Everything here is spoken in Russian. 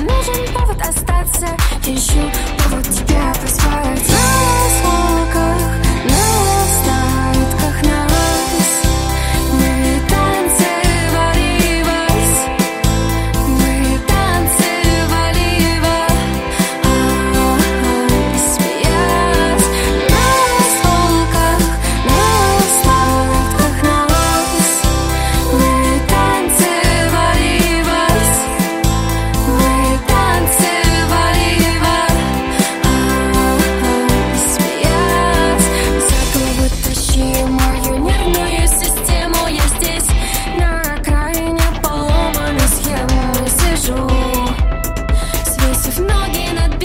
нужен повод остаться. Ищу повод тебя позвать. На осколках, на остатках нас мы танцевали вальс. Мы танцевали вальс. Смеясь. На осколках, на остатках нас мы танцевали вальс. Мы танцевали вальс. Смеясь. За голову тащи мою нервную систему. Я здесь на окраине поломанной схемы сижу, свесив ноги над